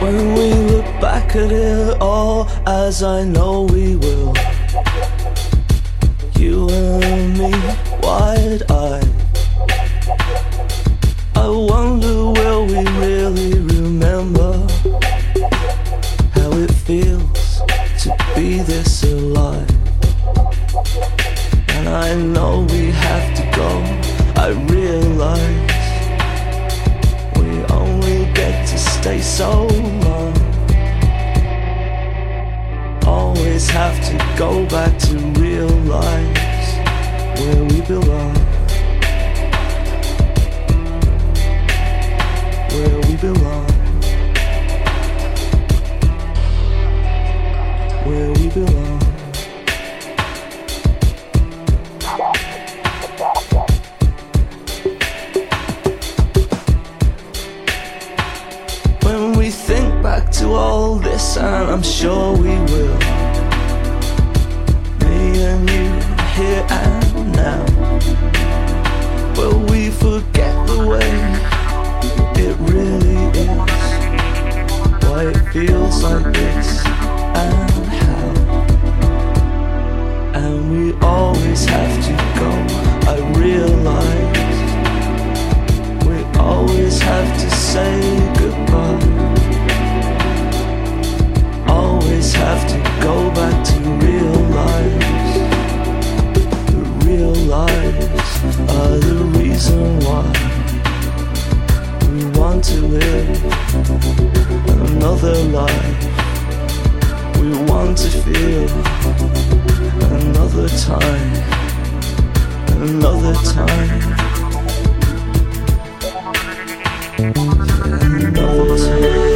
When we look back at it all, as I know we will, you and me, wide-eyed, I wonder will we really remember how it feels to be this alive. And I know we have to go, I realize we only get to stay so long. Always have to go back to realize where we belong. Where we belong. Where we belong. When we think back to all this, and I'm sure we will, me and you here and now, will we forget the way it really is, why it feels like this and how. And we always have to go, I realize we always have to say goodbye. Always have to go back to realize that real lives are the reason why we want to live another life. We want to feel another time, another time, another time.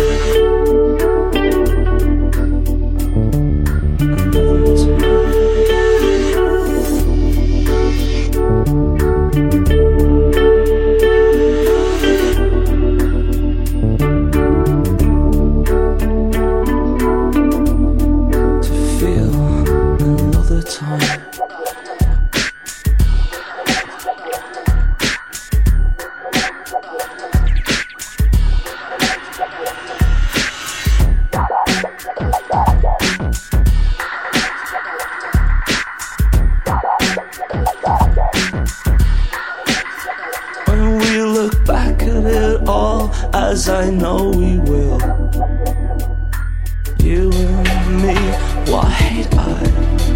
When we look back at it all, as I know we will, you and me, wide-eyed,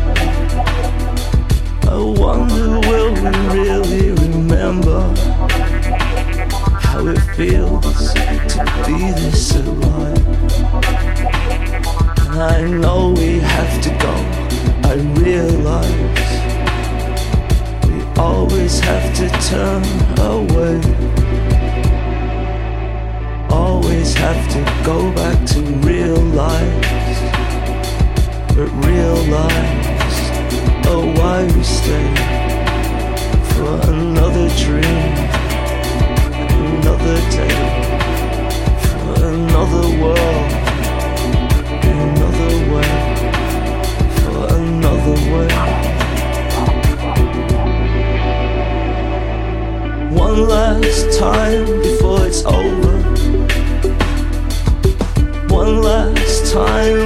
I wonder will we really remember how it feels to be this alive. And I know we have to go, I realize we always have to turn away. Always have to go back to realize, but realize, oh, why we stay for another dream, another day, for another world, another way, for another way. One last time before it's over. One last time